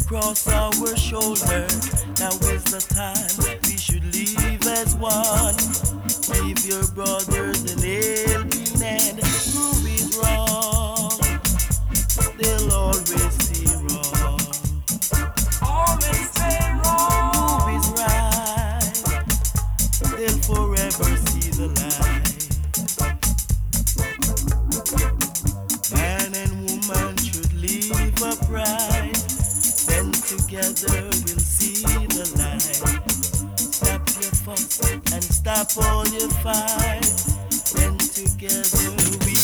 across our shoulder. Now is the time we should live as one. Leave your brothers and helping hand. Who is wrong? They'll always see wrong. Always say wrong. Who is right? They'll forever see the light. Man and woman should live upright. Then together we'll see the light. Stop your fuss and stop all your fight. Then together we